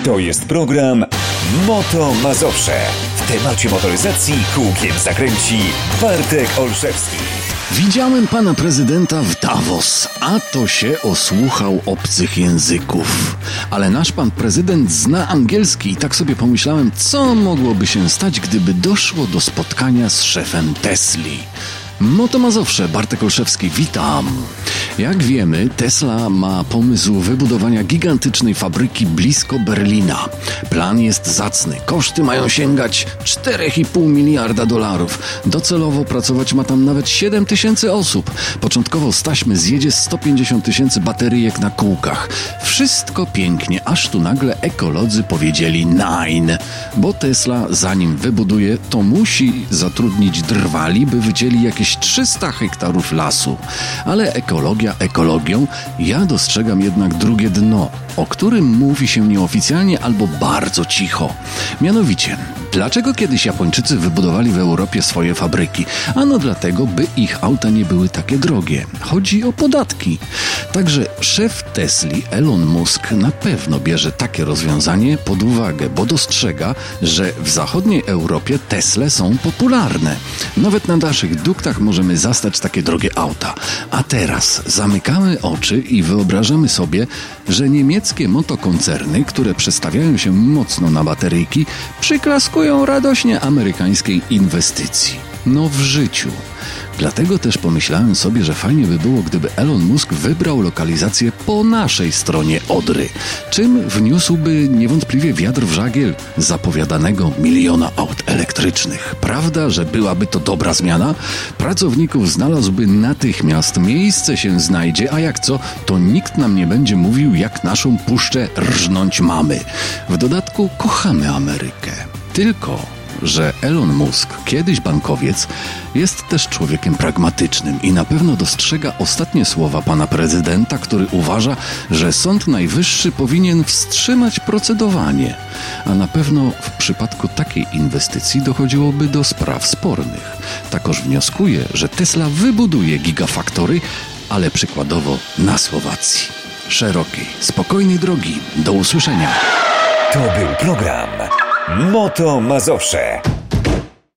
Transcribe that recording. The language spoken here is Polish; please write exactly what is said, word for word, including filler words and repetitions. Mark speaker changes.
Speaker 1: To jest program Moto Mazowsze. W temacie motoryzacji kółkiem zakręci Bartek Olszewski.
Speaker 2: Widziałem pana prezydenta w Davos, a to się osłuchał obcych języków. Ale nasz pan prezydent zna angielski i tak sobie pomyślałem, co mogłoby się stać, gdyby doszło do spotkania z szefem Tesli. Moto Mazowsze, Bartek Olszewski, witam. Jak wiemy, Tesla ma pomysł wybudowania gigantycznej fabryki blisko Berlina. Plan jest zacny. Koszty mają sięgać cztery i pół miliarda dolarów. Docelowo pracować ma tam nawet siedem tysięcy osób. Początkowo z taśmy zjedzie sto pięćdziesiąt tysięcy bateryjek na kółkach. Wszystko pięknie, aż tu nagle ekolodzy powiedzieli nine. Bo Tesla, zanim wybuduje, to musi zatrudnić drwali, by wycięli jakieś trzysta hektarów lasu. Ale ekologia ekologią, ja dostrzegam jednak drugie dno, o którym mówi się nieoficjalnie albo bardzo cicho. Mianowicie, dlaczego kiedyś Japończycy wybudowali w Europie swoje fabryki? Ano dlatego, by ich auta nie były takie drogie. Chodzi o podatki. Także szef Tesli, Elon Musk, na pewno bierze takie rozwiązanie pod uwagę, bo dostrzega, że w zachodniej Europie Tesle są popularne. Nawet na naszych duktach możemy zastać takie drogie auta. A teraz zamykamy oczy i wyobrażamy sobie, że niemieckie motokoncerny, które przestawiają się mocno na bateryjki, przyklaskują radośnie amerykańskiej inwestycji. No w życiu. Dlatego też pomyślałem sobie, że fajnie by było, gdyby Elon Musk wybrał lokalizację po naszej stronie Odry, czym wniósłby niewątpliwie wiatr w żagiel zapowiadanego miliona aut elektrycznych. Prawda, że byłaby to dobra zmiana? Pracowników znalazłby natychmiast, miejsce się znajdzie, a jak co, to nikt nam nie będzie mówił, jak naszą puszczę rżnąć mamy. W dodatku kochamy Amerykę. Tylko że Elon Musk, kiedyś bankowiec, jest też człowiekiem pragmatycznym i na pewno dostrzega ostatnie słowa pana prezydenta, który uważa, że Sąd Najwyższy powinien wstrzymać procedowanie. A na pewno w przypadku takiej inwestycji dochodziłoby do spraw spornych. Takoż wnioskuje, że Tesla wybuduje gigafactory, ale przykładowo na Słowacji. Szerokiej, spokojnej drogi. Do usłyszenia.
Speaker 1: To był program Moto Mazowsze.